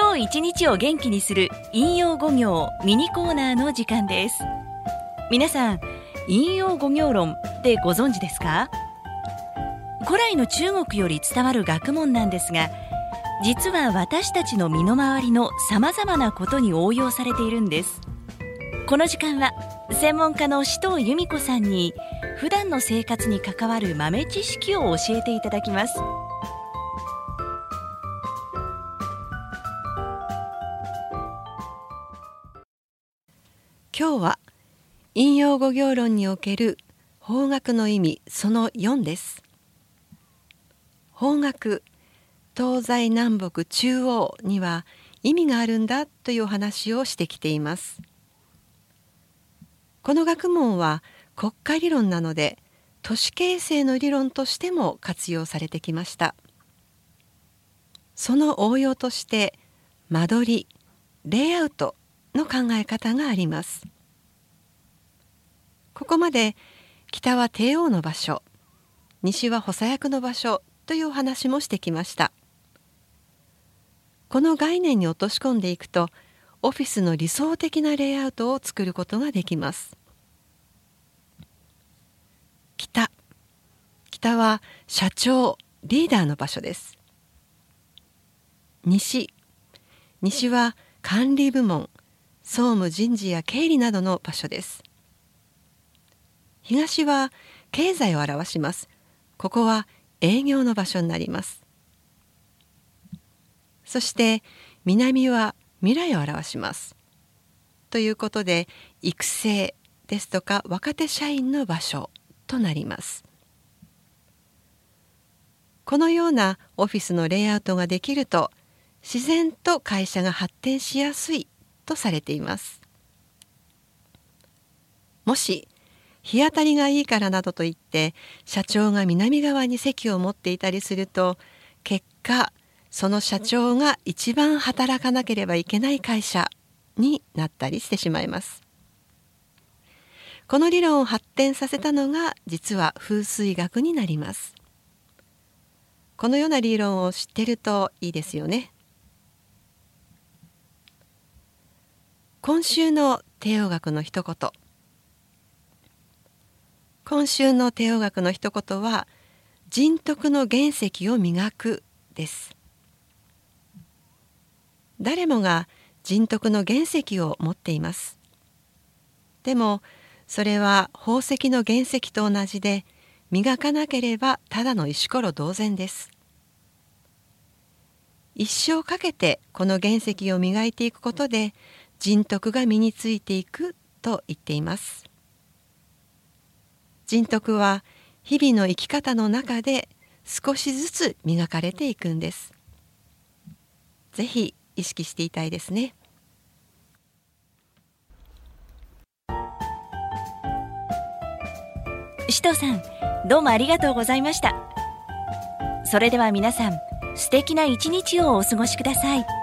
今日一日を元気にする引用語行ミニコーナーの時間です。皆さん、引用語行論ってご存知ですか？古来の中国より伝わる学問なんですが、実は私たちの身の回りのさまざまなことに応用されているんです。この時間は専門家の紫藤由美子さんに普段の生活に関わる豆知識を教えていただきます。 今日は引用語行論における方角の意味その4です。方角、東西南北中央には意味があるんだというお話をしてきています。この学問は国家理論なので、都市形成の理論としても活用されてきました。その応用として間取り、レイアウトの考え方があります。ここまで北は帝王の場所、西は補佐役の場所というお話もしてきました。この概念に落とし込んでいくと、オフィスの理想的なレイアウトを作ることができます。北は社長、リーダーの場所です。西は管理部門、総務人事や経理などの場所です。東は経済を表します。ここは営業の場所になります。そして南は未来を表します。ということで、育成ですとか若手社員の場所となります。このようなオフィスのレイアウトができると、自然と会社が発展しやすいとされています。もし日当たりがいいからなどといって社長が南側に席を持っていたりすると、結果その社長が一番働かなければいけない会社になったりしてしまいます。この理論を発展させたのが実は風水学になります。このような理論を知っているといいですよね。今週の帝王学の一言。今週の帝王学の一言は、人徳の原石を磨くです。誰もが人徳の原石を持っています。でもそれは宝石の原石と同じで、磨かなければただの石ころ同然です。一生かけてこの原石を磨いていくことで、人徳が身についていくと言っています。人徳は日々の生き方の中で少しずつ磨かれていくんです。ぜひ意識していたいですね。 紫藤さん、どうもありがとうございました。それでは皆さん、素敵な一日をお過ごしください。